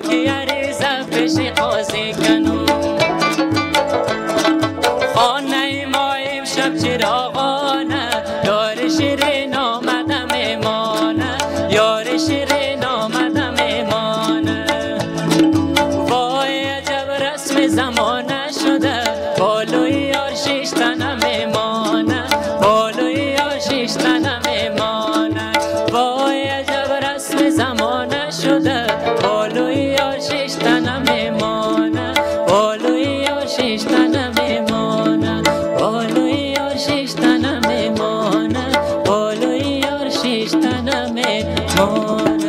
که عریضه پیش قاضی کنم خانه ما امشب چراغانه یار شیرین آمده میمانه یار شیرین آمده میمانه وای عجب رسم زمانه شده بالوی یار شش تنه میمانه بالوی یار شش تنه میمانه وای عجب رسم زمانه شده بالوی یار شش تنه میمانه بالوی یار شش تنه میمانه بالوی یار شش تنه میمانه بالوی یار شش تنه میمانه